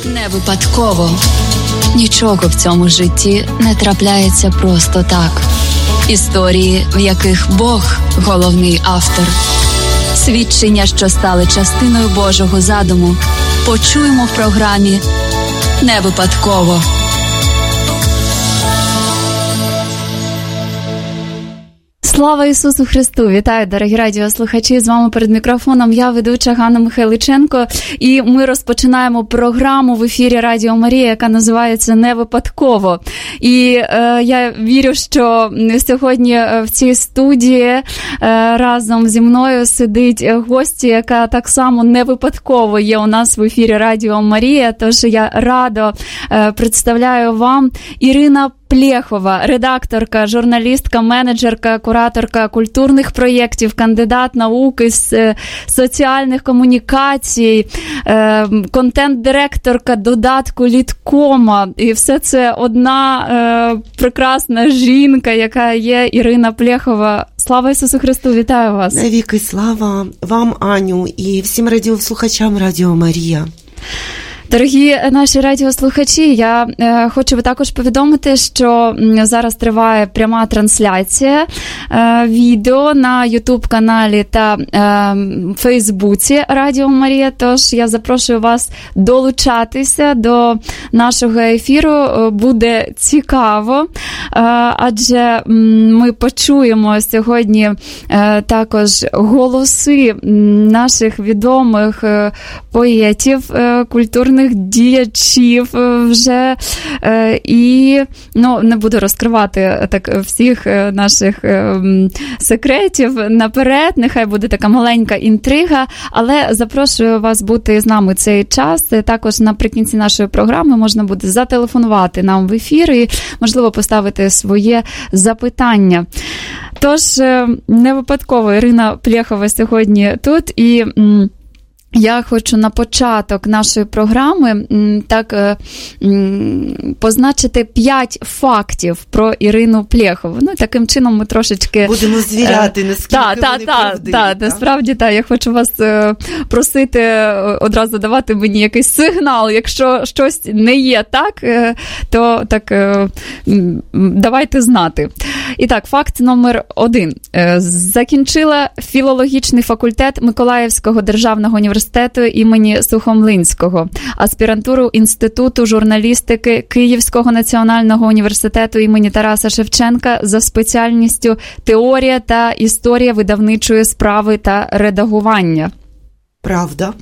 Не випадково. Нічого в цьому житті не трапляється просто так. Історії, в яких Бог – головний автор. Свідчення, що стали частиною Божого задуму, почуємо в програмі «Не випадково». Слава Ісусу Христу! Вітаю, дорогі радіослухачі! З вами перед мікрофоном я, ведуча Ганна Михайличенко. І ми розпочинаємо програму в ефірі Радіо Марія, яка називається «Не випадково». І я вірю, що сьогодні в цій студії разом зі мною сидить гостя, яка так само не випадково є у нас в ефірі Радіо Марія. Тож я радо представляю вам Ірина Плєхова, редакторка, журналістка, менеджерка, кураторка культурних проєктів, кандидат наук із соціальних комунікацій, контент-директорка додатку Літкома. І все це одна прекрасна жінка, яка є Ірина Плєхова. Слава Ісусу Христу! Вітаю вас! Навіки слава вам, Аню, і всім радіослухачам Радіо Марія. Дорогі наші радіослухачі, я хочу також повідомити, що зараз триває пряма трансляція відео на YouTube-каналі та Фейсбуці Радіо Марія, тож я запрошую вас долучатися до нашого ефіру, буде цікаво, адже ми почуємо сьогодні також голоси наших відомих поетів, культурних діячів вже, і не буду розкривати так всіх наших секретів наперед, нехай буде така маленька інтрига, але запрошую вас бути з нами цей час. Також наприкінці нашої програми можна буде зателефонувати нам в ефір і, можливо, поставити своє запитання. Тож, не випадково Ірина Плєхова сьогодні тут, і я хочу на початок нашої програми так позначити 5 фактів про Ірину Плєхову. Таким чином ми трошечки... Будемо звіряти, наскільки вони правдиві. Так, насправді, так. Я хочу вас просити одразу давати мені якийсь сигнал. Якщо щось не є так, то так давайте знати. І так, факт номер 1. Закінчила філологічний факультет Миколаївського державного університету імені Сухомлинського, аспірантуру Інституту журналістики Київського національного університету імені Тараса Шевченка за спеціальністю теорія та історія видавничої справи та редагування. Правда.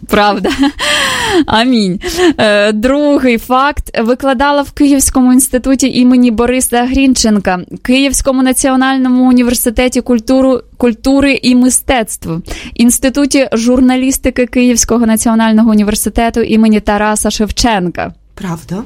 Амінь. Другий факт. Викладала в Київському інституті імені Бориса Грінченка, Київському національному університеті культури і мистецтв, Інституті журналістики Київського національного університету імені Тараса Шевченка. Правда.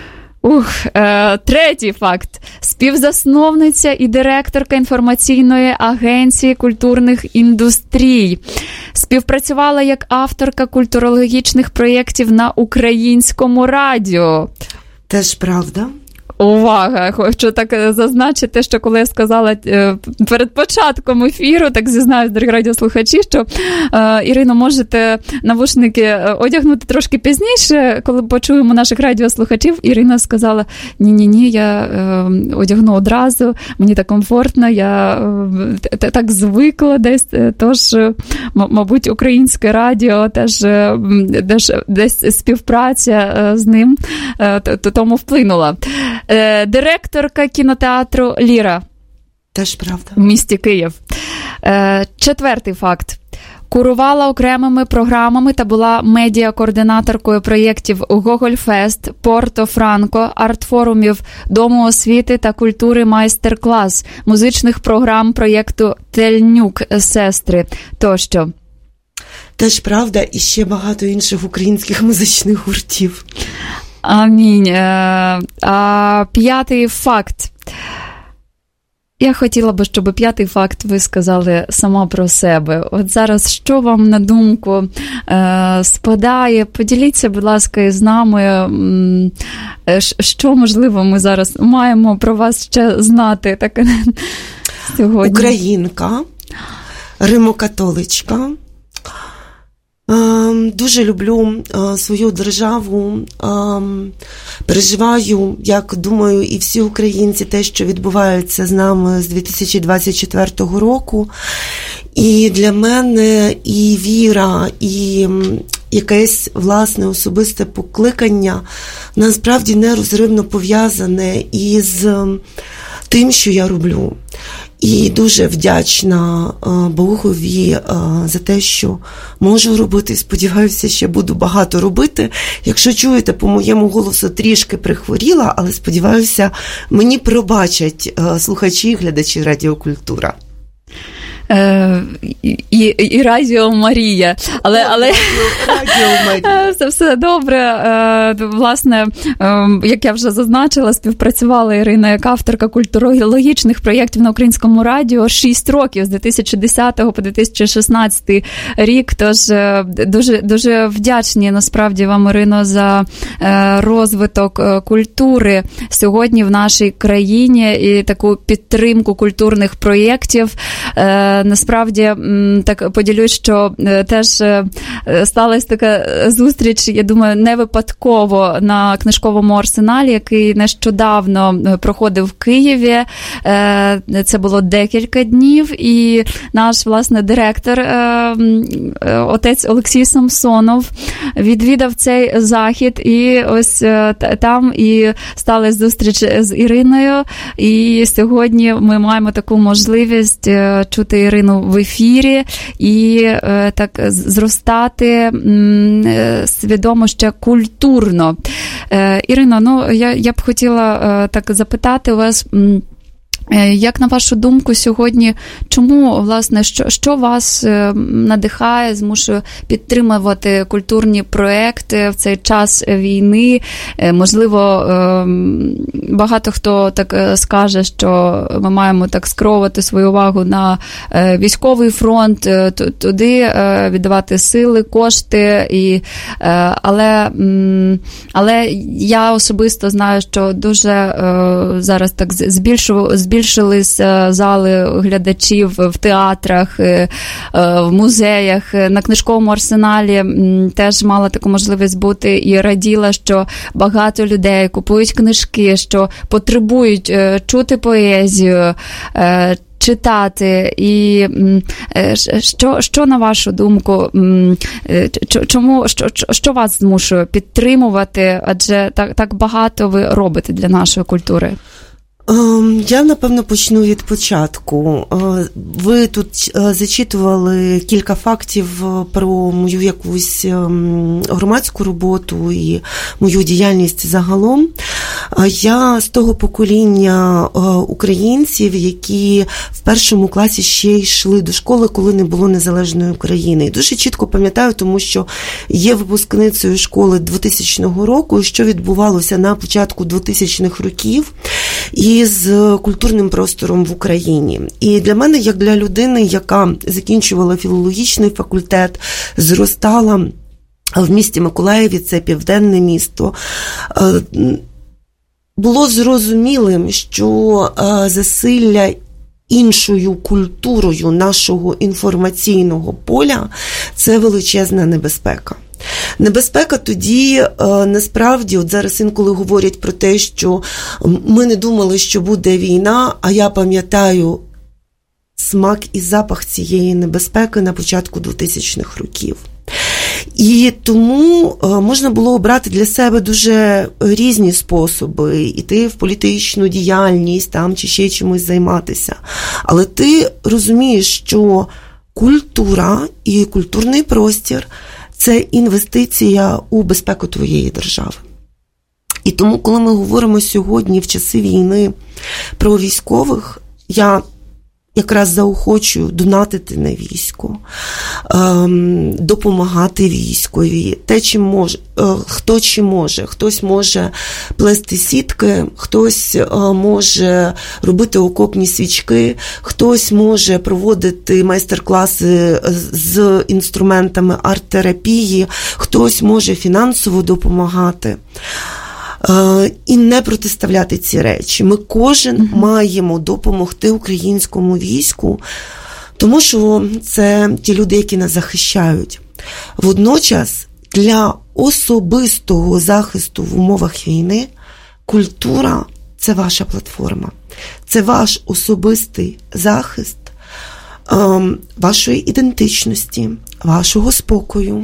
Третій факт. Співзасновниця і директорка інформаційної агенції культурних індустрій. Співпрацювала як авторка культурологічних проєктів на українському радіо. Теж правда. Увага! Хочу так зазначити, що коли я сказала перед початком ефіру, так зізнаюсь, дорогі радіослухачі, що Ірино, можете навушники одягнути трошки пізніше, коли почуємо наших радіослухачів. Ірина сказала, ні, я одягну одразу, мені так комфортно, я так звикла десь, тож, мабуть, українське радіо теж десь співпраця з ним тому вплинула. Директорка кінотеатру «Ліра». Теж правда. В місті Київ. Четвертий факт. Курувала окремими програмами та була медіакоординаторкою проєктів «Гогольфест», «Порто-Франко», арт-форумів Дому освіти та культури «Майстер-клас», музичних програм проєкту «Тельнюк сестри» тощо. Теж правда, і ще багато інших українських музичних гуртів. Амінь. П'ятий факт. Я хотіла би, щоб п'ятий факт ви сказали сама про себе. От зараз, що вам на думку спадає? Поділіться, будь ласка, із нами, що, можливо, ми зараз маємо про вас ще знати так, сьогодні. Українка, римокатоличка, Дуже люблю свою державу, переживаю, як думаю, і всі українці, те, що відбувається з нами з 2024 року. І для мене і віра, і якесь власне особисте покликання насправді нерозривно пов'язане із тим, що я роблю. І дуже вдячна Богові за те, що можу робити. Сподіваюся, ще буду багато робити. Якщо чуєте, по моєму голосу трішки прихворіла, але сподіваюся, мені пробачать слухачі і глядачі Радіо Культура. І Радіо Марія. Але Радіо Марія. Це все добре. Власне, як я вже зазначила, співпрацювала Ірина як авторка культурологічних проєктів на Українському радіо 6 років, з 2010 по 2016 рік. Тож дуже вдячні насправді вам, Ірино, за розвиток культури сьогодні в нашій країні і таку підтримку культурних проєктів. Насправді, так поділюсь, що теж сталася така зустріч, я думаю, не випадково на книжковому арсеналі, який нещодавно проходив в Києві. Це було декілька днів, і наш, власне, директор, отець Олексій Самсонов, відвідав цей захід, і ось там і сталася зустріч з Іриною, і сьогодні ми маємо таку можливість чути Ірину в ефірі і так зростати свідомо ще культурно. Ірино, я б хотіла так запитати у вас, як на вашу думку сьогодні, чому, власне, що вас надихає, змушує підтримувати культурні проекти в цей час війни? Можливо, багато хто так скаже, що ми маємо так скеровувати свою увагу на військовий фронт, туди віддавати сили, кошти, але я особисто знаю, що дуже зараз так збільшились зали глядачів в театрах, в музеях, на книжковому арсеналі теж мала таку можливість бути і раділа, що багато людей купують книжки, що потребують чути поезію, читати. І що на вашу думку, що вас змушує підтримувати, адже так багато ви робите для нашої культури? Я, напевно, почну від початку. Ви тут зачитували кілька фактів про мою якусь громадську роботу і мою діяльність загалом. Я з того покоління українців, які в першому класі ще йшли до школи, коли не було незалежної України. І дуже чітко пам'ятаю, тому що є випускницею школи 2000 року, що відбувалося на початку 2000-х років із культурним простором в Україні. І для мене, як для людини, яка закінчувала філологічний факультет, зростала в місті Миколаєві, це південне місто, було зрозумілим, що засилля іншою культурою нашого інформаційного поля – це величезна небезпека. Небезпека тоді, насправді, от зараз інколи говорять про те, що ми не думали, що буде війна, а я пам'ятаю смак і запах цієї небезпеки на початку 2000-х років. І тому можна було обрати для себе дуже різні способи, іти в політичну діяльність там чи ще чимось займатися. Але ти розумієш, що культура і культурний простір – це інвестиція у безпеку твоєї держави. І тому, коли ми говоримо сьогодні в часи війни про військових, я якраз заохочую донатити на військо, допомагати військові, те, чим може, хто чим може. Хтось може плести сітки, хтось може робити окопні свічки, хтось може проводити майстер-класи з інструментами арт-терапії, хтось може фінансово допомагати. І не протиставляти ці речі. Ми кожен маємо допомогти українському війську, тому що це ті люди, які нас захищають. Водночас для особистого захисту в умовах війни культура – це ваша платформа. Це ваш особистий захист вашої ідентичності, вашого спокою,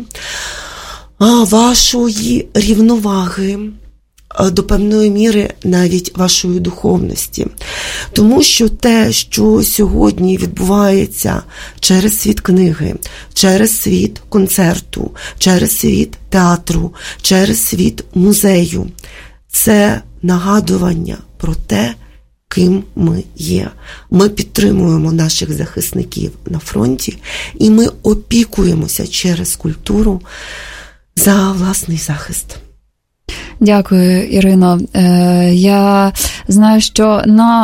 вашої рівноваги, до певної міри навіть вашої духовності. Тому що те, що сьогодні відбувається через світ книги, через світ концерту, через світ театру, через світ музею, це нагадування про те, ким ми є. Ми підтримуємо наших захисників на фронті, і ми опікуємося через культуру за власний захист. Дякую, Ірино. Я знаю, що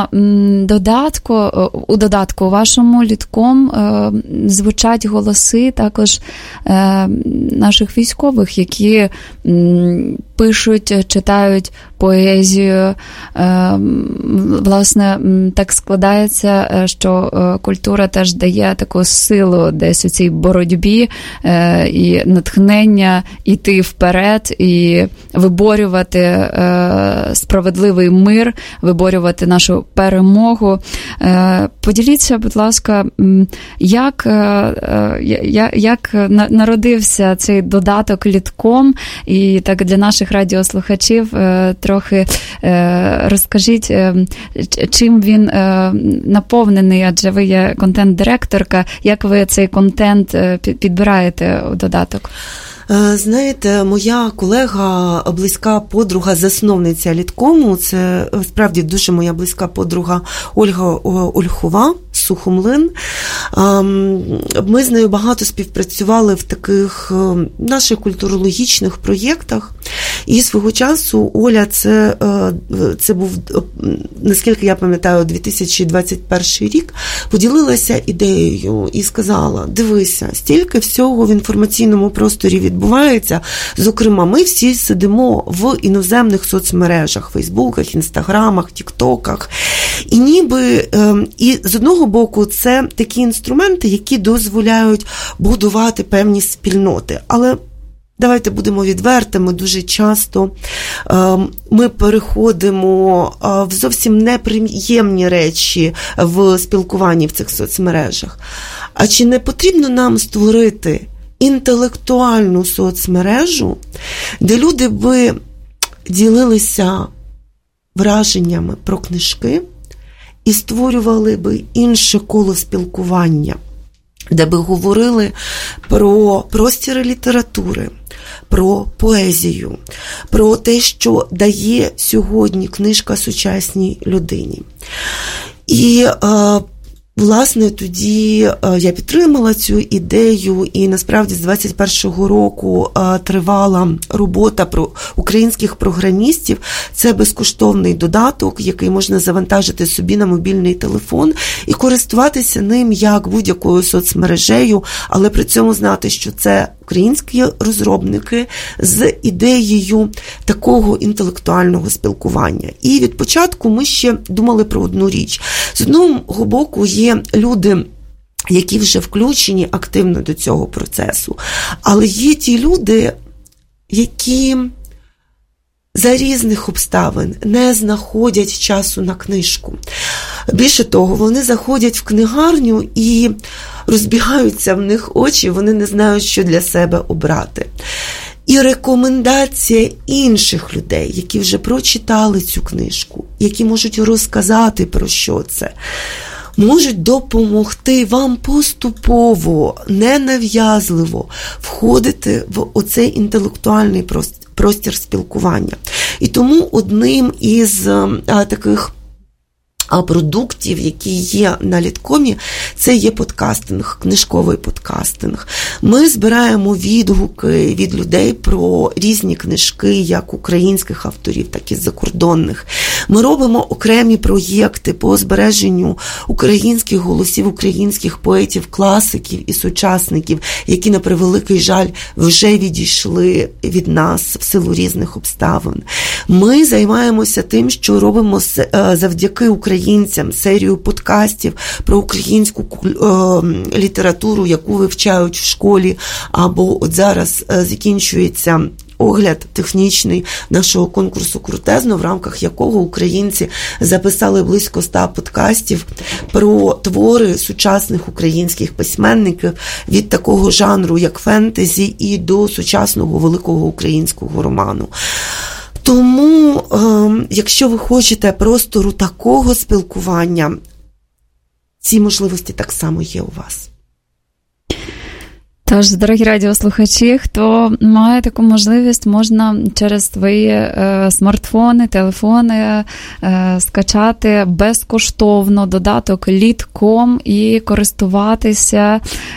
у додатку вашому літком звучать голоси також наших військових, які пишуть, читають поезію. Власне, так складається, що культура теж дає таку силу десь у цій боротьбі і натхнення йти вперед і виборювати справедливий мир, виборювати нашу перемогу. Поділіться, будь ласка, як народився цей додаток літком, і так для наших радіослухачів трохи розкажіть, чим він наповнений, адже ви є контент-директорка, як ви цей контент підбираєте у додаток? Знаєте, моя колега, близька подруга, засновниця літкому, це справді дуже моя близька подруга Ольга Ольхова, Сухомлин. Ми з нею багато співпрацювали в таких наших культурологічних проєктах. І свого часу Оля, це був, наскільки я пам'ятаю, 2021 рік, поділилася ідеєю і сказала: дивися, стільки всього в інформаційному просторі відбувається. Зокрема, ми всі сидимо в іноземних соцмережах, фейсбуках, інстаграмах, тіктоках. І ніби, і з одного боку, це такі інструменти, які дозволяють будувати певні спільноти. Але давайте будемо відвертими, дуже часто ми переходимо в зовсім неприємні речі в спілкуванні в цих соцмережах. А чи не потрібно нам створити інтелектуальну соцмережу, де люди би ділилися враженнями про книжки і створювали би інше коло спілкування, де би говорили про простіри літератури, про поезію, про те, що дає сьогодні книжка сучасній людині. І власне, тоді я підтримала цю ідею, і насправді з 21-го року тривала робота про українських програмістів. Це безкоштовний додаток, який можна завантажити собі на мобільний телефон і користуватися ним як будь-якою соцмережею, але при цьому знати, що це українські розробники з ідеєю такого інтелектуального спілкування. І від початку ми ще думали про одну річ. З одного боку є люди, які вже включені активно до цього процесу, але є ті люди, які за різних обставин не знаходять часу на книжку. Більше того, вони заходять в книгарню і розбігаються в них очі, вони не знають, що для себе обрати. І рекомендація інших людей, які вже прочитали цю книжку, які можуть розказати про що це, можуть допомогти вам поступово, ненав'язливо входити в оцей інтелектуальний простір спілкування. І тому одним із таких продуктів, які є на літкомі, це є подкастинг, книжковий подкастинг. Ми збираємо відгуки від людей про різні книжки, як українських авторів, так і закордонних. Ми робимо окремі проєкти по збереженню українських голосів, українських поетів, класиків і сучасників, які, на превеликий жаль, вже відійшли від нас в силу різних обставин. Ми займаємося тим, що робимо завдяки українцям серію подкастів про українську літературу, яку вивчають в школі, або от зараз закінчується огляд технічний нашого конкурсу «Крутезно», в рамках якого українці записали близько 100 подкастів про твори сучасних українських письменників від такого жанру, як фентезі, і до сучасного великого українського роману. Тому, якщо ви хочете простору такого спілкування, ці можливості так само є у вас. Тож, дорогі радіослухачі, хто має таку можливість, можна через свої смартфони, телефони скачати безкоштовно додаток Літком і користуватися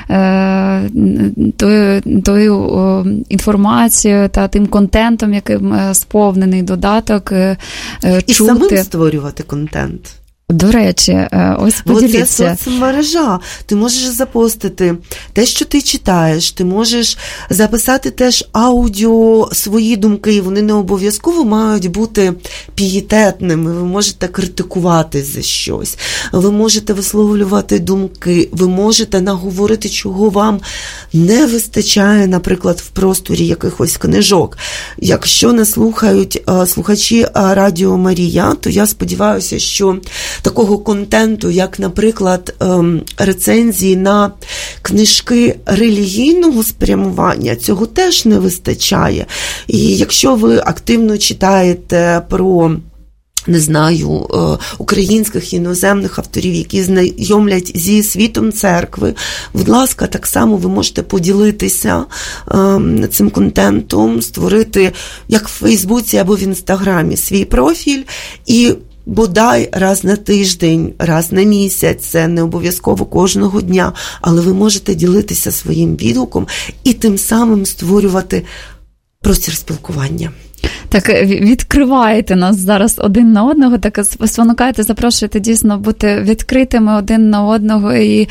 тою інформацією та тим контентом, яким сповнений додаток. І самим створювати контент. До речі, ось поділіться. Це соцмережа. Ти можеш запостити те, що ти читаєш, ти можеш записати теж аудіо, свої думки, вони не обов'язково мають бути пієтетними, ви можете критикувати за щось, ви можете висловлювати думки, ви можете наговорити, чого вам не вистачає, наприклад, в просторі якихось книжок. Якщо нас слухають слухачі Радіо Марія, то я сподіваюся, що такого контенту, як, наприклад, рецензії на книжки релігійного спрямування, цього теж не вистачає. І якщо ви активно читаєте про, не знаю, українських іноземних авторів, які знайомлять зі світом церкви, будь ласка, так само ви можете поділитися цим контентом, створити, як в Фейсбуці або в Інстаграмі, свій профіль і бодай раз на тиждень, раз на місяць, це не обов'язково кожного дня, але ви можете ділитися своїм відгуком і тим самим створювати простір спілкування. Так, відкриваєте нас зараз один на одного, так спонукаєте, запрошуєте дійсно бути відкритими один на одного і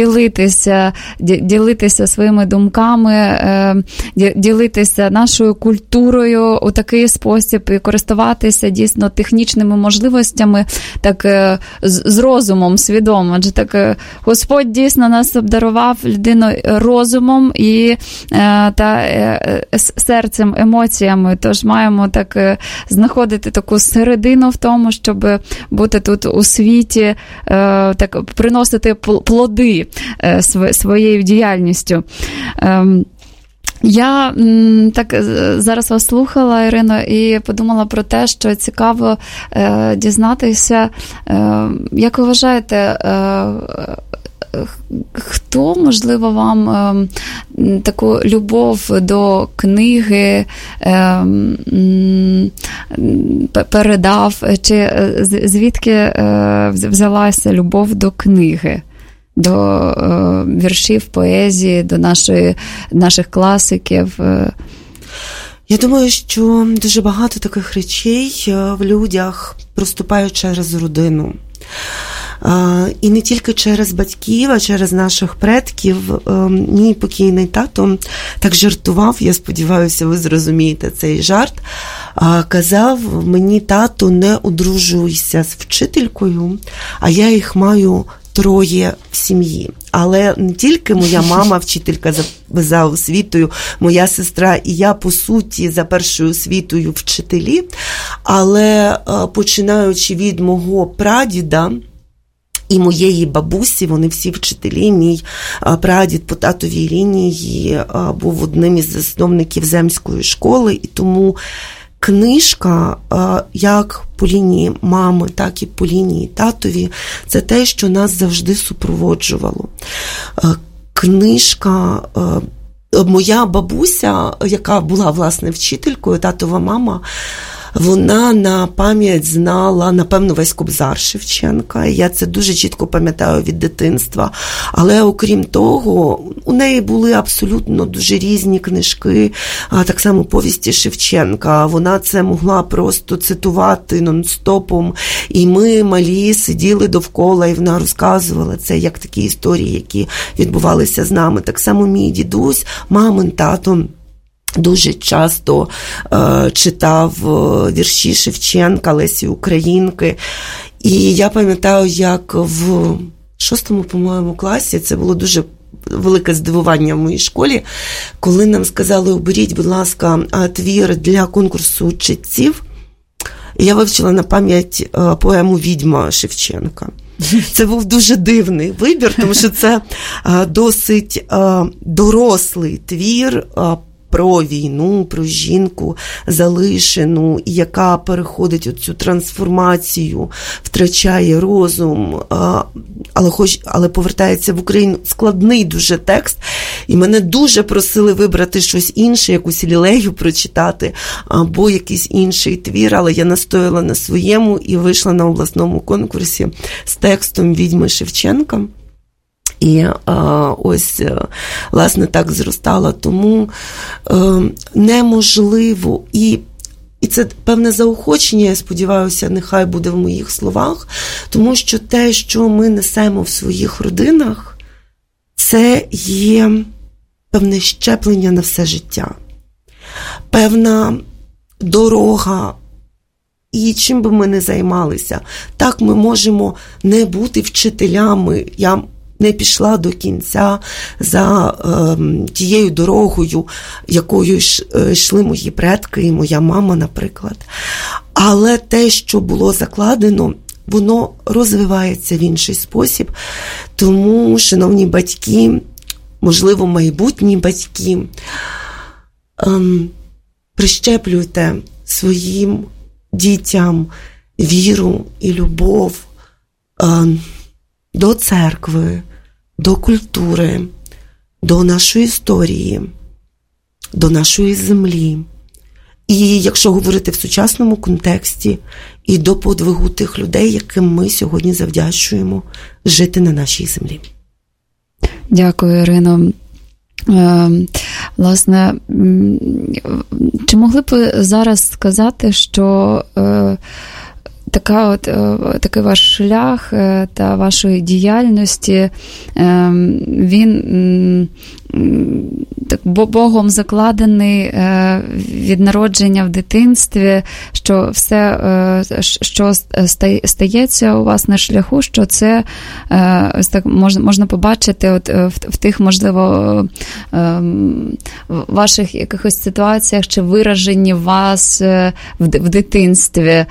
ділитися своїми думками, ділитися нашою культурою у такий спосіб і користуватися дійсно технічними можливостями, так з розумом свідомо. Адже так Господь дійсно нас обдарував людиною розумом і серцем, емоціями, тож маємо так знаходити таку середину в тому, щоб бути тут у світі, так приносити плоди своєю діяльністю. Я так зараз вас слухала, Ірино, і подумала про те, що цікаво дізнатися, як ви вважаєте, хто, можливо, вам таку любов до книги передав, чи звідки взялася любов до книги, до віршів, поезії, до наших класиків? Я думаю, що дуже багато таких речей в людях проступають через родину. І не тільки через батьків, а через наших предків. Мій покійний тато так жартував, я сподіваюся, ви зрозумієте цей жарт. Казав мені: тато, не одружуйся з вчителькою, а я їх маю 3 в сім'ї. Але не тільки моя мама вчителька за освітою, моя сестра і я, по суті, за першою освітою вчителі, але починаючи від мого прадіда і моєї бабусі, вони всі вчителі. Мій прадід по татовій лінії був одним із засновників земської школи, і тому книжка, як по лінії мами, так і по лінії татові, це те, що нас завжди супроводжувало. Книжка, моя бабуся, яка була, власне, вчителькою, татова мама, вона на пам'ять знала, напевно, весь Кобзар Шевченка. Я це дуже чітко пам'ятаю від дитинства. Але, окрім того, у неї були абсолютно дуже різні книжки, так само повісті Шевченка. Вона це могла просто цитувати нон-стопом. І ми, малі, сиділи довкола, і вона розказувала це як такі історії, які відбувалися з нами. Так само мій дідусь, мамин тато, дуже часто читав вірші Шевченка, Лесі Українки. І я пам'ятаю, як в 6-му, по-моєму, класі, це було дуже велике здивування в моїй школі, коли нам сказали, оберіть, будь ласка, твір для конкурсу читців. І я вивчила на пам'ять поему «Відьма» Шевченка. Це був дуже дивний вибір, тому що це досить дорослий твір про війну, про жінку залишену, яка переходить оцю трансформацію, втрачає розум, але повертається в Україну. Складний дуже текст, і мене дуже просили вибрати щось інше, якусь лілею прочитати, або якийсь інший твір, але я настояла на своєму і вийшла на обласному конкурсі з текстом «Відьми» Шевченка. І ось, власне, так зростала. Тому неможливо, і це певне заохочення, я сподіваюся, нехай буде в моїх словах, тому що те, що ми несемо в своїх родинах, це є певне щеплення на все життя, певна дорога. І чим би ми не займалися, так ми можемо не бути вчителями. Я не пішла до кінця за тією дорогою, якою йшли мої предки і моя мама, наприклад. Але те, що було закладено, воно розвивається в інший спосіб. Тому, шановні батьки, можливо, майбутні батьки, прищеплюйте своїм дітям віру і любов до церкви, до культури, до нашої історії, до нашої землі. І, якщо говорити в сучасному контексті, і до подвигу тих людей, яким ми сьогодні завдячуємо жити на нашій землі. Дякую, Ірино. Власне, чи могли б зараз сказати, що такий ваш шлях та вашої діяльності, він так Богом закладений від народження в дитинстві, що все, що стається у вас на шляху, що це ось так можна побачити от в тих, можливо, ваших якихось ситуаціях чи вираженні вас в дитинстві,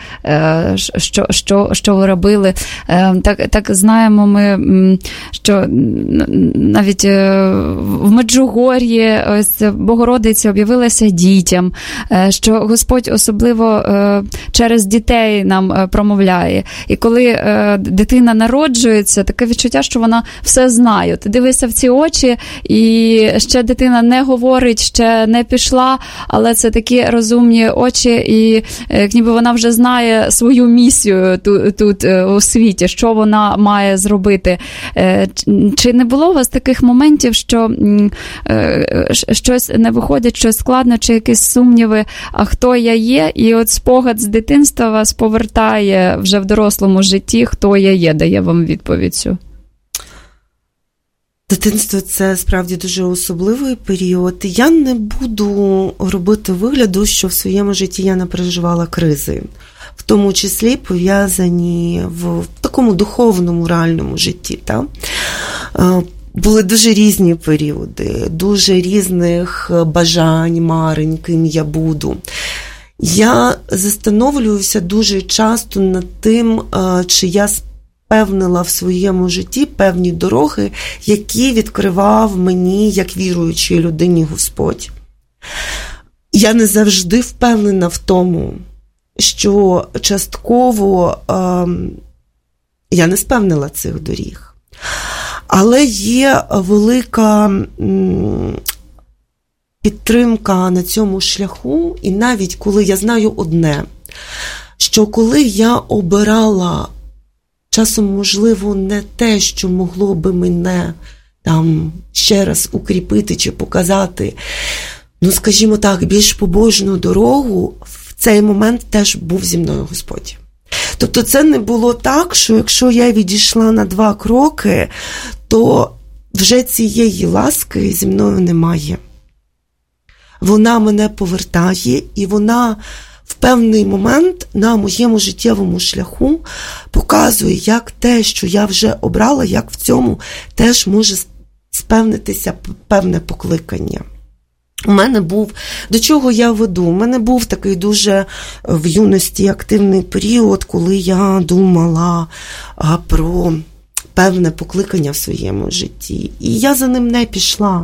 що ви робили. Так знаємо ми, що навіть в Меджугор'ї ось Богородиця об'явилася дітям, що Господь особливо через дітей нам промовляє. І коли дитина народжується, таке відчуття, що вона все знає. Ти дивишся в ці очі, і ще дитина не говорить, ще не пішла, але це такі розумні очі, і ніби вона вже знає свою місію тут у світі, що вона має зробити. Чи не було у вас таких моментів, що щось не виходить, щось складно, чи якісь сумніви, а хто я є, і от спогад з дитинства вас повертає вже в дорослому житті, хто я є, дає вам відповідь цю? Дитинство – це справді дуже особливий період. Я не буду робити вигляду, що в своєму житті я не переживала кризи, в тому числі пов'язані в такому духовному, реальному житті. Так? Були дуже різні періоди, дуже різних бажань, марень, ким я буду. Я застановлююся дуже часто над тим, чи я спевнила в своєму житті певні дороги, які відкривав мені, як віруючій людині, Господь. Я не завжди впевнена в тому, що частково я не спевнила цих доріг. Але є велика підтримка на цьому шляху, і навіть коли я знаю одне, що коли я обирала часом, можливо, не те, що могло би мене там ще раз укріпити чи показати, скажімо так, більш побожну дорогу, в цей момент теж був зі мною Господь. Тобто це не було так, що якщо я відійшла на 2 кроки, то вже цієї ласки зі мною немає. вона мене повертає, і вона в певний момент на моєму життєвому шляху показує, як те, що я вже обрала, як в цьому теж може сповнитися певне покликання. У мене був, до чого я веду, у мене був такий дуже в юності активний період, коли я думала про певне покликання в своєму житті. І я за ним не пішла.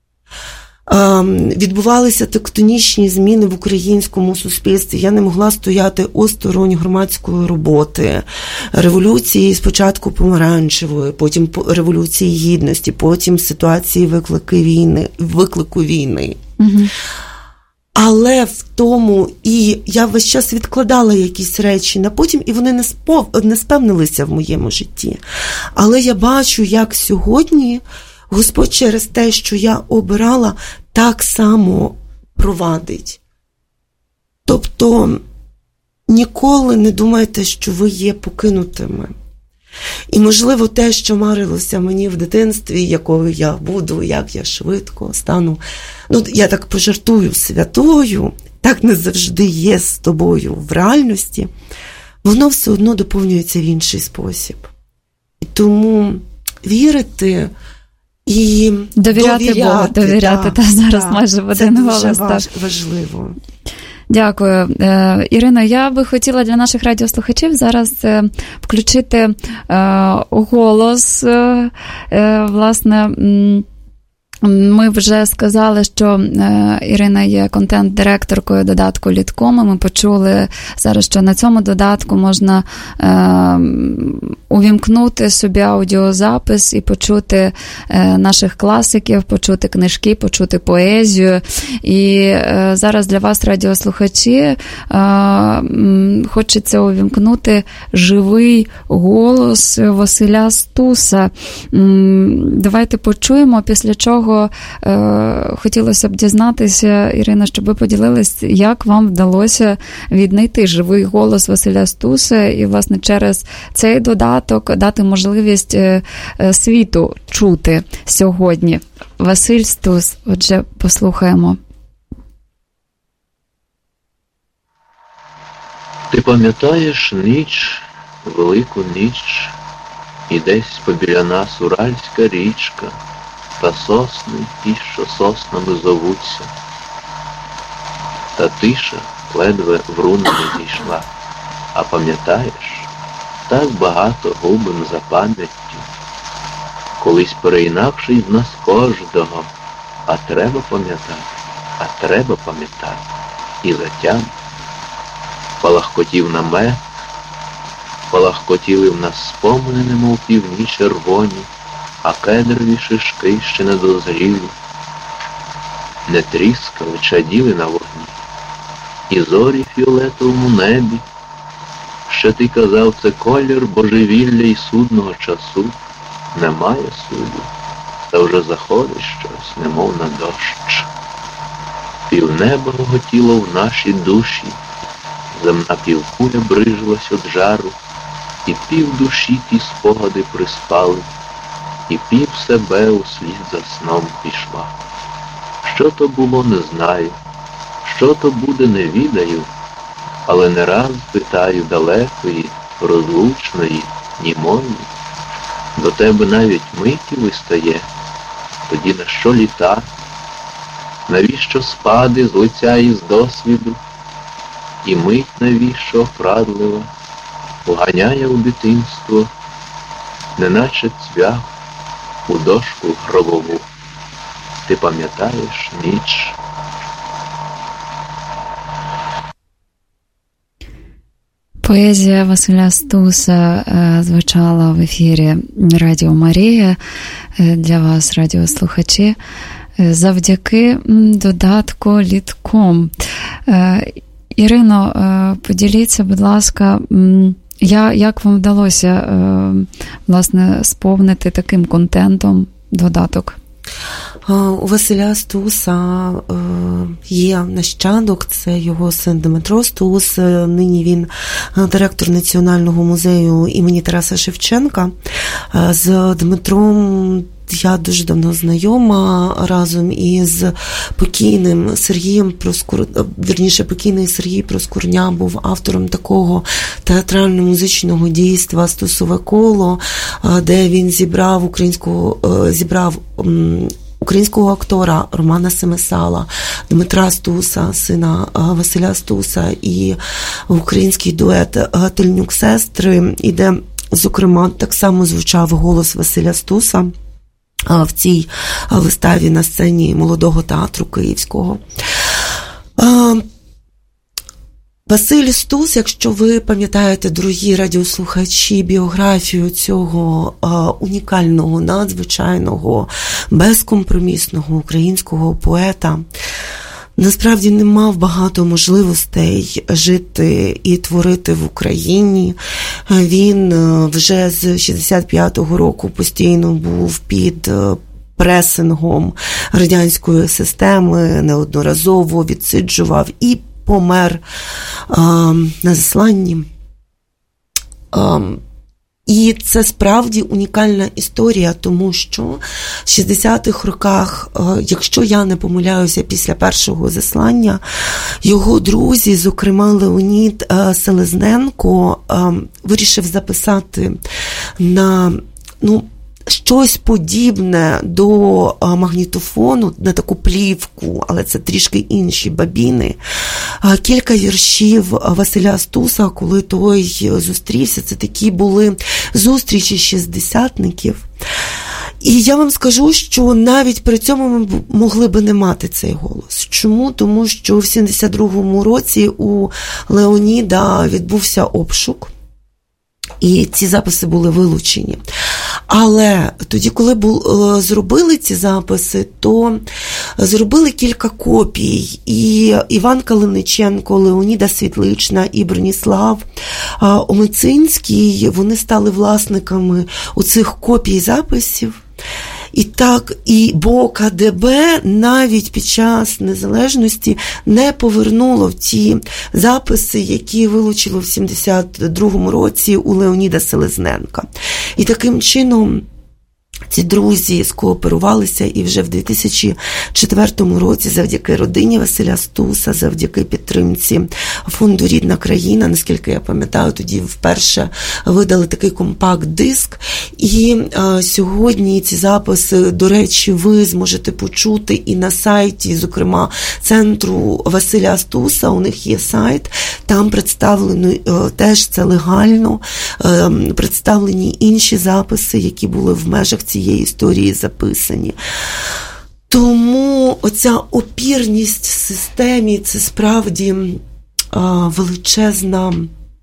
Відбувалися тектонічні зміни в українському суспільстві. Я не могла стояти осторонь громадської роботи, революції спочатку помаранчевої, потім революції гідності, потім ситуації виклику війни. Угу. Але в тому, і я весь час відкладала якісь речі на потім, і вони не сповнилися в моєму житті. Але я бачу, як сьогодні Господь через те, що я обирала, так само провадить. Тобто, ніколи не думайте, що ви є покинутими. І, можливо, те, що марилося мені в дитинстві, якою я буду, як я швидко стану, я так пожартую, святою, так не завжди є з тобою в реальності, воно все одно доповнюється в інший спосіб. І тому вірити і довіряти Богу, довіряти, зараз майже в один голос. Це дуже важливо. Дякую. Ірино, я би хотіла для наших радіослухачів зараз включити голос, власне. Ми вже сказали, що Ірина є контент-директоркою додатку Літком. Ми почули зараз, що на цьому додатку можна увімкнути собі аудіозапис і почути наших класиків, почути книжки, почути поезію. І зараз для вас, радіослухачі, хочеться увімкнути живий голос Василя Стуса. Давайте почуємо, після чого хотілося б дізнатися, Ірина, щоб ви поділились, як вам вдалося віднайти живий голос Василя Стуса і, власне, через цей додаток дати можливість світу чути сьогодні. Василь Стус, отже, послухаємо. Ти пам'ятаєш ніч, велику ніч, і десь побіля нас Уральська річка, та сосни ті, що соснами зовуться. Та тиша ледве в руни не дійшла. А пам'ятаєш, так багато губим за пам'яттю, колись переінакший в нас кожного. А треба пам'ятати, і затям. Палахкотів намет, палахкотіли в нас спомини, немов півні червоні, а кедрові шишки ще не дозріли, не тріскали, чаділи на вогні. І зорі в фіолетовому небі, ще ти казав, це колір божевілля і судного часу. Немає суду, та вже заходить щось, немов на дощ. Півнеба гоготіло в нашій душі, земна півкуля брижилась від жару, і пів душі ті спогади приспали, і пів себе услід за сном пішла. Що то було, не знаю, що то буде, не відаю, але не раз питаю далекої, розлучної, німої. До тебе навіть миті вистає, тоді на що літа? Навіщо спади з лиця і з досвіду? І мить навіщо врадлива, уганяє у дитинство, неначе цвях у дошку гробову. Ти пам'ятаєш ніч? Поезія Василя Стуса звучала в ефірі Радіо Марія для вас, радіослухачі, завдяки додатку Літком. Ірино, поділіться, будь ласка, як вам вдалося, власне, сповнити таким контентом додаток? У Василя Стуса є нащадок, це його син Дмитро Стус. Нині він директор Національного музею імені Тараса Шевченка. З Дмитром я дуже давно знайома, разом із покійним Сергієм покійний Сергій Проскурня був автором такого театрально-музичного дійства «Стусове коло», де він зібрав українського актора Романа Семисала, Дмитра Стуса, сина Василя Стуса, і український дует «Тельнюк-сестри», і де, зокрема, так само звучав голос Василя Стуса в цій виставі на сцені Молодого театру Київського. Василь Стус, якщо ви пам'ятаєте, дорогі радіослухачі, біографію цього унікального, надзвичайного, безкомпромісного українського поета, насправді не мав багато можливостей жити і творити в Україні. Він вже з 65-го року постійно був під пресингом радянської системи, неодноразово відсиджував і помер на засланні. І це справді унікальна історія, тому що в 60-х роках, якщо я не помиляюся, після першого заслання, його друзі, зокрема Леонід Селезненко, вирішив записати на, щось подібне до магнітофону, на таку плівку, але це трішки інші бабіни. Кілька віршів Василя Стуса, коли той зустрівся, це такі були зустрічі шістдесятників. І я вам скажу, що навіть при цьому ми могли би не мати цей голос. Чому? Тому що в 72-му році у Леоніда відбувся обшук, і ці записи були вилучені. Але тоді, коли зробили ці записи, то зробили кілька копій. І Іван Калиниченко, Леоніда Світлична і Броніслав Омицинський, вони стали власниками оцих копій записів. І так, бо КДБ навіть під час незалежності не повернуло ті записи, які вилучило в 72-му році у Леоніда Селезненка. І таким чином ці друзі скооперувалися, і вже в 2004 році завдяки родині Василя Стуса, завдяки підтримці фонду «Рідна країна», наскільки я пам'ятаю, тоді вперше видали такий компакт-диск. І сьогодні ці записи, до речі, ви зможете почути і на сайті, зокрема, центру Василя Стуса, у них є сайт, там представлено, теж це легально, представлені інші записи, які були в межах цієї історії записані. Тому оця опірність в системі – це справді величезна,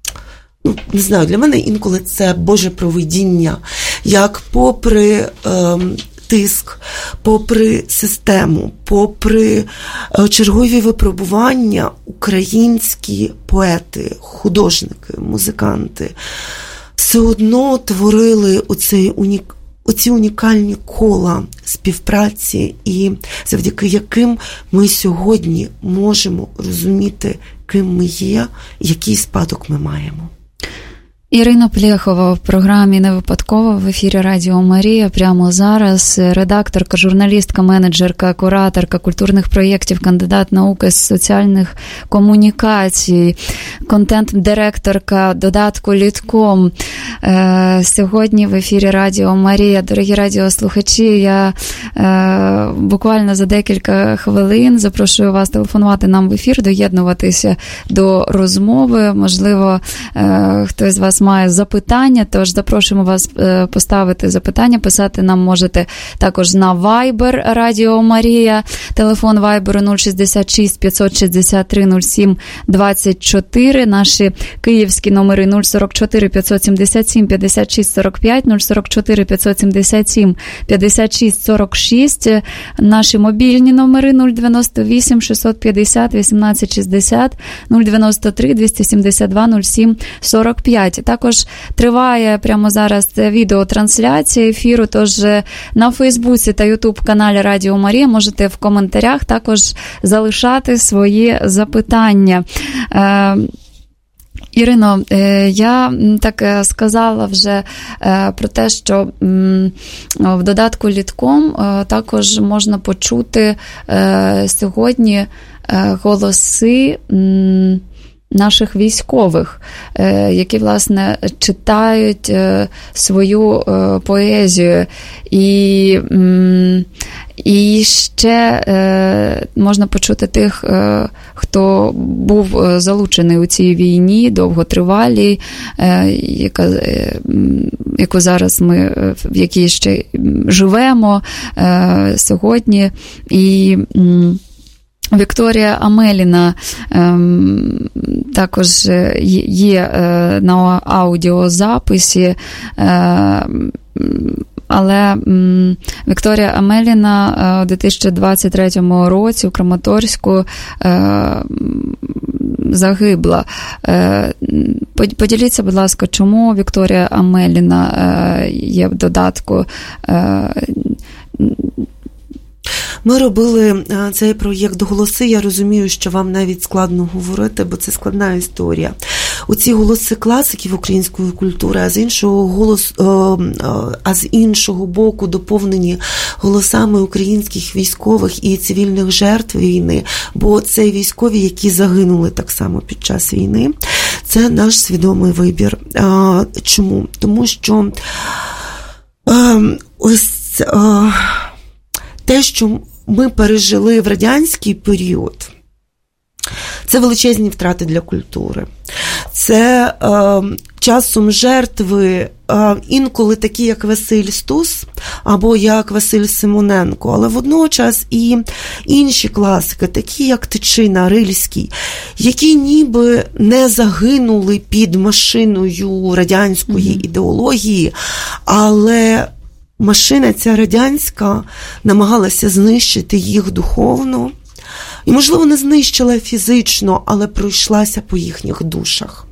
не знаю, для мене інколи це Боже провидіння, як попри тиск, попри систему, попри чергові випробування, українські поети, художники, музиканти все одно творили оці унікальні кола співпраці, і завдяки яким ми сьогодні можемо розуміти, ким ми є, який спадок ми маємо. Ірина Плєхова в програмі «Не випадково» в ефірі Радіо Марія прямо зараз. Редакторка, журналістка, менеджерка, кураторка культурних проєктів, кандидат наук з соціальних комунікацій, контент-директорка додатку Літком. Сьогодні в ефірі Радіо Марія. Дорогі радіослухачі, я буквально за декілька хвилин запрошую вас телефонувати нам в ефір, доєднуватися до розмови. Можливо, хтось з вас має запитання, тож запрошуємо вас поставити запитання, писати нам можете також на Viber Радіо Марія, телефон Viber 066 563 07 24, наші київські номери 044 577 577 56 45, 044 577 56 46, наші мобільні номери 098 650 18 60, 093 272 07 45. Також триває прямо зараз відеотрансляція ефіру, тож на Фейсбуці та Ютуб-каналі Радіо Марія можете в коментарях також залишати свої запитання. Ірино, я так сказала вже про те, що в додатку «Літком» також можна почути сьогодні голоси наших військових, які, власне, читають свою поезію. І ще можна почути тих, хто був залучений у цій війні, довготривалій, яку зараз ми, в якій ще живемо сьогодні. І Вікторія Амеліна також є на аудіозаписі, але Вікторія Амеліна у 2023 році у Краматорську загибла. Поділіться, будь ласка, чому Вікторія Амеліна є в додатку? Ми робили цей проєкт «Голоси». Я розумію, що вам навіть складно говорити, бо це складна історія. Оці голоси класиків української культури, а з іншого боку доповнені голосами українських військових і цивільних жертв війни, бо це військові, які загинули так само під час війни. Це наш свідомий вибір. Чому? Тому що ось те, що ми пережили в радянський період, це величезні втрати для культури. Це часом жертви інколи такі, як Василь Стус або як Василь Симоненко, але водночас і інші класики, такі як Тичина, Рильський, які ніби не загинули під машиною радянської ідеології, але машина ця радянська намагалася знищити їх духовно. І, можливо, не знищила фізично, але пройшлася по їхніх душах.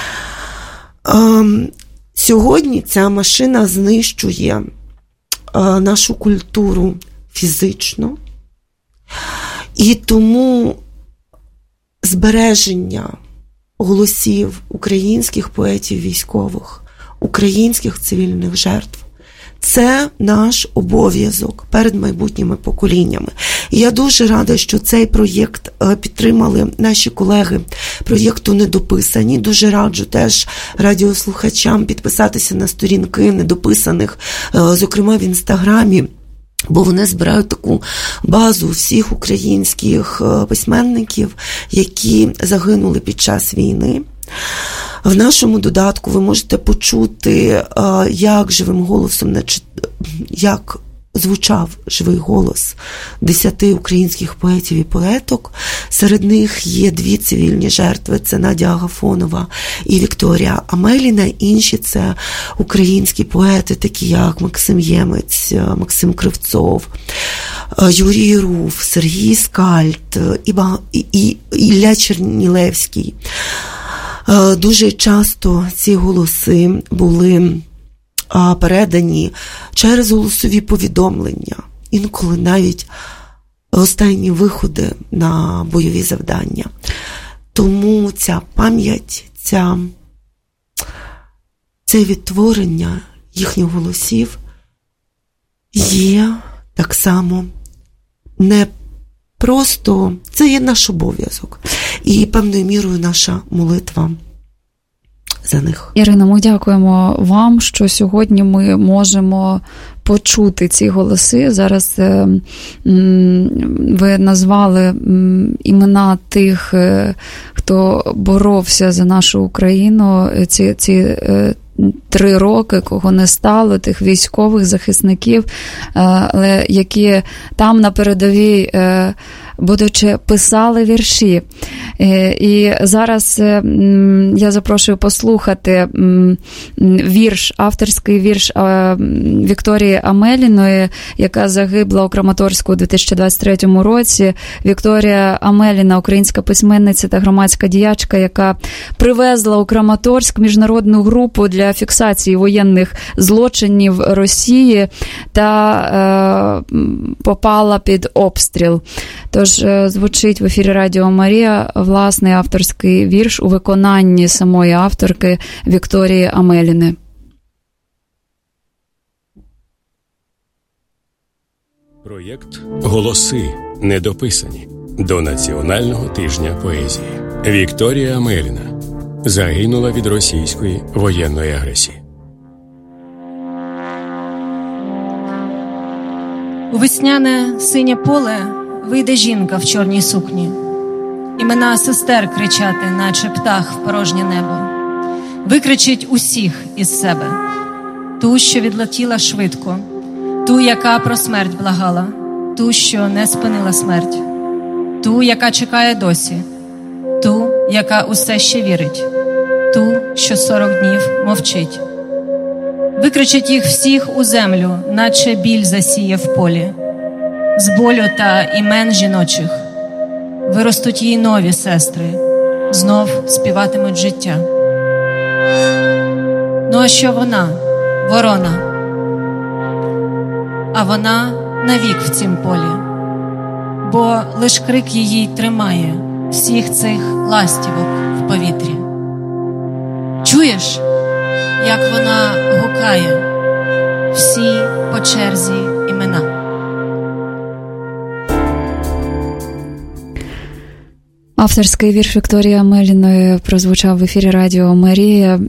Сьогодні ця машина знищує нашу культуру фізично. І тому збереження голосів українських поетів військових, українських цивільних жертв – це наш обов'язок перед майбутніми поколіннями. І я дуже рада, що цей проєкт підтримали наші колеги проєкту «Недописані». Дуже раджу теж радіослухачам підписатися на сторінки недописаних, зокрема в Інстаграмі, бо вони збирають таку базу всіх українських письменників, які загинули під час війни. В нашому додатку ви можете почути, як живим голосом, як звучав живий голос 10 українських поетів і поеток. Серед них є 2 цивільні жертви, це Надя Агафонова і Вікторія Амеліна. Інші – це українські поети, такі як Максим Ємець, Максим Кривцов, Юрій Руф, Сергій Скальд, Ілля Чернілевський. Дуже часто ці голоси були передані через голосові повідомлення, інколи навіть останні виходи на бойові завдання. Тому ця пам'ять, це відтворення їхніх голосів є так само не просто, це є наш обов'язок і певною мірою наша молитва за них. Ірино, ми дякуємо вам, що сьогодні ми можемо почути ці голоси. Зараз ви назвали імена тих, хто боровся за нашу Україну ці 3 роки, кого не стало, тих військових захисників, але які там на передовій будучи, писали вірші. І зараз я запрошую послухати вірш, авторський вірш Вікторії Амеліної, яка загибла у Краматорську у 2023 році. Вікторія Амеліна, українська письменниця та громадська діячка, яка привезла у Краматорськ міжнародну групу для фіксації воєнних злочинів Росії та попала під обстріл. Тож звучить в ефірі Радіо Марія власний авторський вірш у виконанні самої авторки Вікторії Амеліни. Проєкт «Голоси недописані» до Національного тижня поезії. Вікторія Амеліна загинула від російської воєнної агресії. У весняне синє поле вийде жінка в чорній сукні. Імена сестер кричати, наче птах в порожнє небо. Викричить усіх із себе. Ту, що відлетіла швидко, ту, яка про смерть благала, ту, що не спинила смерть, ту, яка чекає досі, ту, яка усе ще вірить, ту, що 40 днів мовчить. Викричить їх всіх у землю, наче біль засіє в полі. З болю та імен жіночих виростуть їй нові сестри, знов співатимуть життя. Ну а що вона, ворона? А вона навік в цім полі, бо лиш крик її тримає всіх цих ластівок в повітрі. Чуєш, як вона гукає всі по черзі імена? Авторський вірш Вікторії Амеліної прозвучав в ефірі Радіо Марія,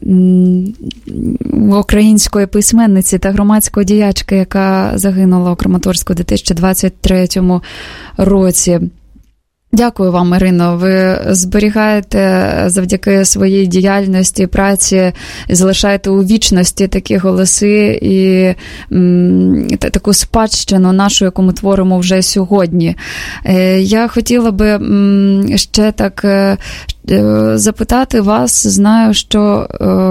української письменниці та громадської діячки, яка загинула у Краматорську у 2023 році. Дякую вам, Ірино. Ви зберігаєте завдяки своїй діяльності, праці, залишаєте у вічності такі голоси і таку спадщину нашу, яку ми творимо вже сьогодні. Я хотіла би ще так запитати вас. Знаю, що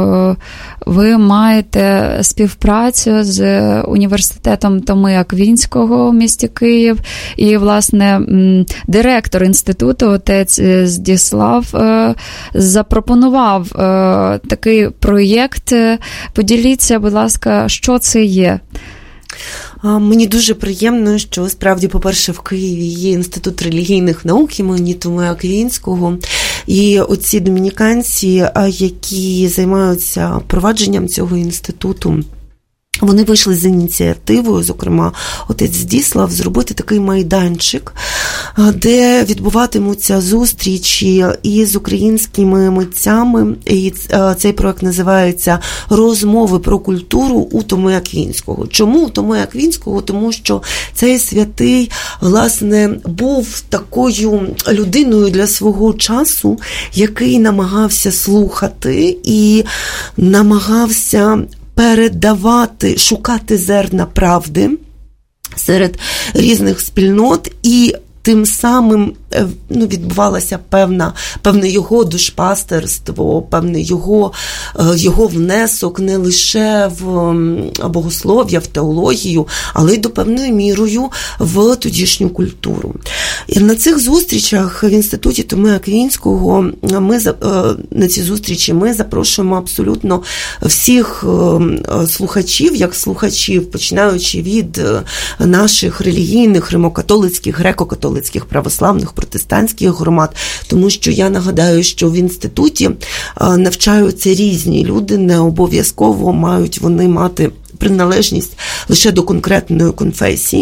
ви маєте співпрацю з університетом Томи Аквінського в місті Київ і, власне, директор інституту, отець Здіслав, запропонував такий проєкт. Поділіться, будь ласка, що це є? Мені дуже приємно, що справді, по-перше, в Києві є Інститут релігійних наук імені Томи Аквінського, і оці домініканці, які займаються впровадженням цього інституту, вони вийшли з ініціативою, зокрема, отець Здіслав, зробити такий майданчик, де відбуватимуться зустрічі із українськими митцями. І цей проект називається «Розмови про культуру у Томи Аквінського». Чому у Томи Аквінського? Тому що цей святий, власне, був такою людиною для свого часу, який намагався слухати і намагався передавати, шукати зерна правди серед різних спільнот, і тим самим відбувалося певне його душпастерство, певний його внесок не лише в богослов'я, в теологію, але й до певною мірою в тодішню культуру. І на цих зустрічах в Інституті Томи Аквінського на ці зустрічі ми запрошуємо абсолютно всіх слухачів, як слухачів, починаючи від наших релігійних, римокатолицьких, греко-католицьких, православних, протестантських громад, тому що я нагадаю, що в інституті навчаються різні люди, не обов'язково мають вони мати приналежність лише до конкретної конфесії,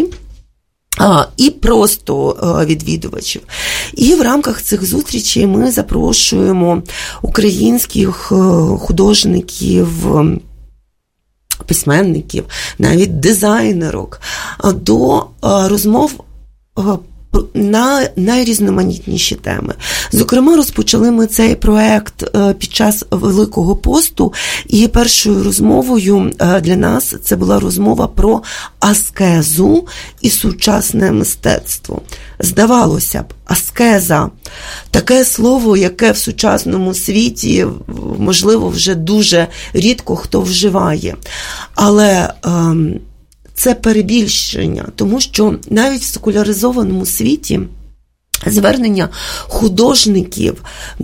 і просто відвідувачів. І в рамках цих зустрічей ми запрошуємо українських художників, письменників, навіть дизайнерок до розмов на найрізноманітніші теми. Зокрема, розпочали ми цей проект під час Великого посту, і першою розмовою для нас це була розмова про аскезу і сучасне мистецтво. Здавалося б, аскеза – таке слово, яке в сучасному світі, можливо, вже дуже рідко хто вживає. Але це перебільшення, тому що навіть в секуляризованому світі звернення художників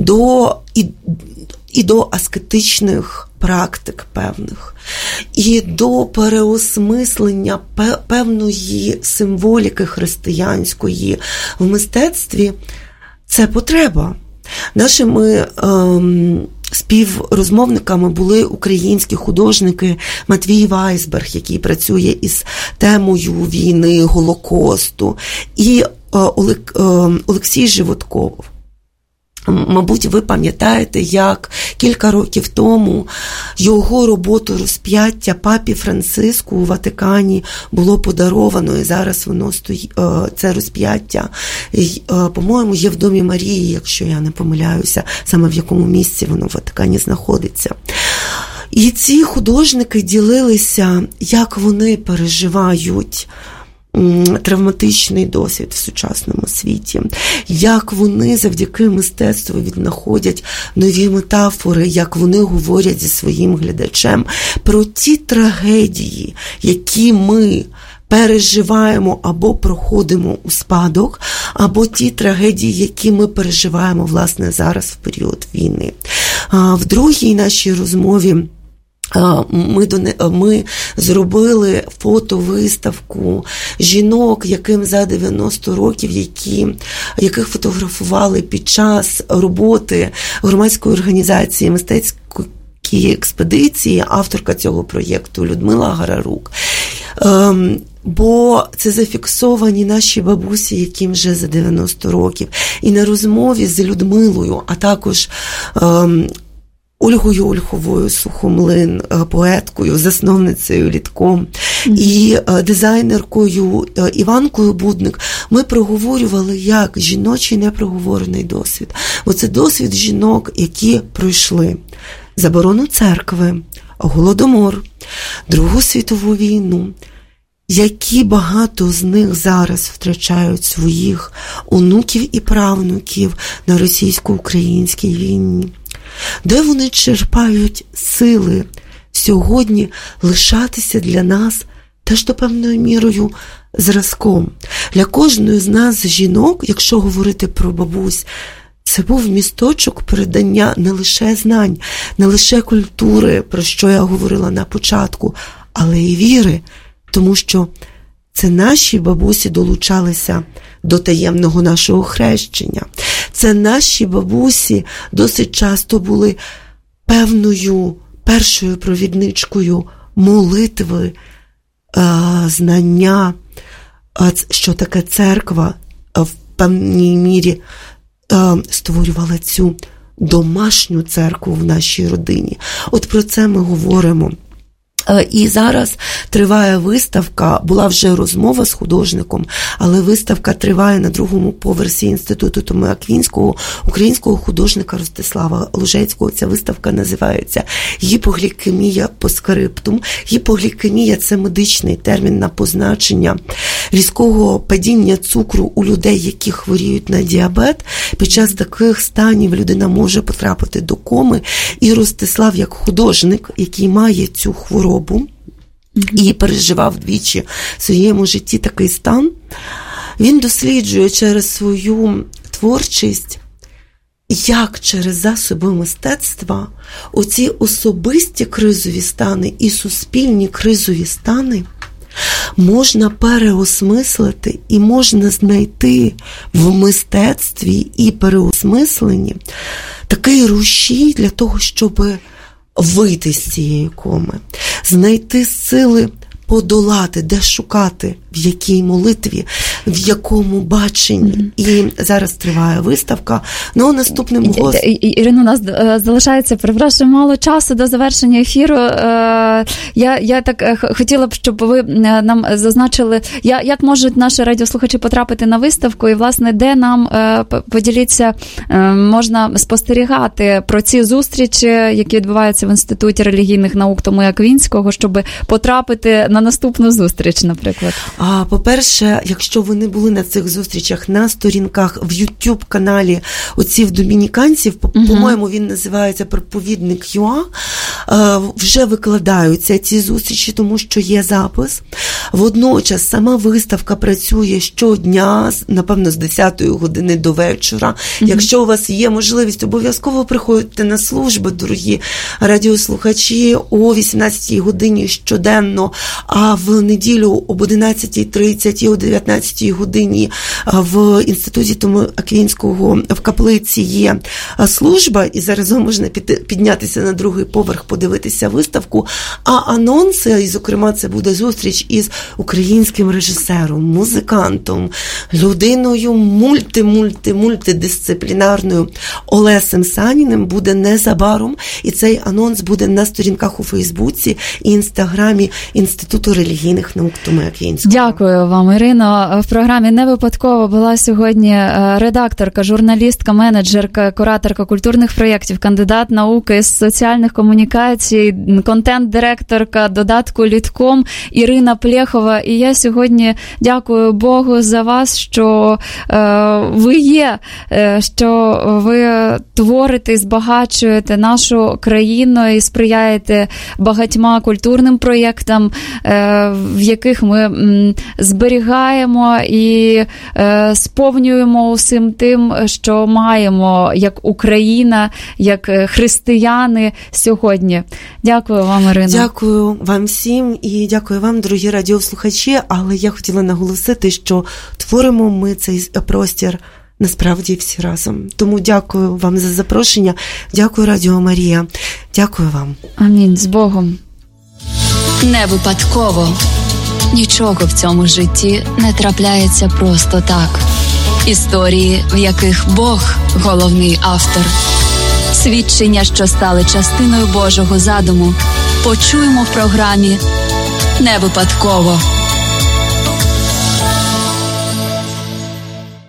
до аскетичних практик певних, і до переосмислення певної символіки християнської в мистецтві – це потреба. Нашими співрозмовниками були українські художники Матвій Вайсберг, який працює із темою війни, Голокосту, і Олексій Животков. Мабуть, ви пам'ятаєте, як кілька років тому його роботу «Розп'яття» папі Франциску у Ватикані було подаровано, і зараз воно стоїть, це розп'яття, по-моєму, є в Домі Марії, якщо я не помиляюся, саме в якому місці воно в Ватикані знаходиться. І ці художники ділилися, як вони переживають травматичний досвід в сучасному світі, як вони завдяки мистецтву віднаходять нові метафори, як вони говорять зі своїм глядачем про ті трагедії, які ми переживаємо або проходимо у спадок, або ті трагедії, які ми переживаємо, власне, зараз в період війни. В другій нашій розмові ми зробили фотовиставку жінок, яким за 90 років, яких фотографували під час роботи громадської організації «Мистецькі експедиції», авторка цього проєкту Людмила Гарарук. Бо це зафіксовані наші бабусі, яким вже за 90 років. І на розмові з Людмилою, а також Ольгою Ольховою Сухомлин, поеткою, засновницею Літком, і дизайнеркою Іванкою Будник, ми проговорювали, як жіночий непроговорений досвід. Бо це досвід жінок, які пройшли заборону церкви, Голодомор, Другу світову війну, які багато з них зараз втрачають своїх онуків і правнуків на російсько-українській війні. Де вони черпають сили сьогодні лишатися для нас теж до певною мірою зразком. Для кожної з нас, жінок, якщо говорити про бабусь, це був місточок передання не лише знань, не лише культури, про що я говорила на початку, але і віри, тому що це наші бабусі долучалися до таємного нашого хрещення. Це наші бабусі досить часто були певною першою провідничкою молитви, знання, що таке церква, в певній мірі створювала цю домашню церкву в нашій родині. От про це ми говоримо. І зараз триває виставка, була вже розмова з художником, але виставка триває на другому поверсі Інституту Томи Аквінського, українського художника Ростислава Лужецького. Ця виставка називається «Гіпоглікемія постскриптум». Гіпоглікемія – це медичний термін на позначення різкого падіння цукру у людей, які хворіють на діабет. Під час таких станів людина може потрапити до коми. І Ростислав, як художник, який має цю хворобу, і переживав двічі в своєму житті такий стан, він досліджує через свою творчість, як через засоби мистецтва оці особисті кризові стани і суспільні кризові стани можна переосмислити і можна знайти в мистецтві і переосмисленні такий рушій для того, щоб вийти з цієї коми, знайти сили подолати, де шукати, в якій молитві, в якому баченні. І зараз триває виставка. Ну, наступним гостем... Ірино, у нас залишається, перепрошую, мало часу до завершення ефіру. Я так хотіла б, щоб ви нам зазначили, як можуть наші радіослухачі потрапити на виставку і, власне, де нам, поділіться, можна спостерігати про ці зустрічі, які відбуваються в Інституті релігійних наук Томи Аквінського, щоб потрапити на наступну зустріч, наприклад? По-перше, якщо ви не були на цих зустрічах, на сторінках в YouTube-каналі отців домініканців, по-моєму, він називається «Проповідник ЮА», вже викладаються ці зустрічі, тому що є запис. Водночас сама виставка працює щодня, напевно, з 10-ї години до вечора. Якщо у вас є можливість, обов'язково приходьте на службу, дорогі радіослухачі, о 18-й годині щоденно, а в неділю об 11:30 і о 19-й годині в Інституті Томи Аквінського в каплиці є служба, і заразом можна піднятися на другий поверх, подивитися виставку. А анонси, і, зокрема, це буде зустріч із українським режисером, музикантом, людиною мультидисциплінарною Олесем Саніним, буде незабаром, і цей анонс буде на сторінках у Фейсбуці і Інстаграмі Інституту релігійних наук Томи Аквінського. Дякую вам, Ірино. В програмі не випадково була сьогодні редакторка, журналістка, менеджерка, кураторка культурних проєктів, кандидат науки з соціальних комунікацій, контент-директорка додатку Літком Ірина Плєхова. І я сьогодні дякую Богу за вас, що ви є, що ви творите і збагачуєте нашу країну і сприяєте багатьма культурним проєктам, в яких ми зберігаємо і сповнюємо усім тим, що маємо як Україна, як християни сьогодні. Дякую вам, Ірино. Дякую вам всім і дякую вам, дорогі радіослухачі, але я хотіла наголосити, що творимо ми цей простір насправді всі разом. Тому дякую вам за запрошення, дякую Радіо Марія, дякую вам. Амінь, з Богом. Не випадково. Нічого в цьому житті не трапляється просто так. Історії, в яких Бог – головний автор. Свідчення, що стали частиною Божого задуму, почуємо в програмі «Не випадково».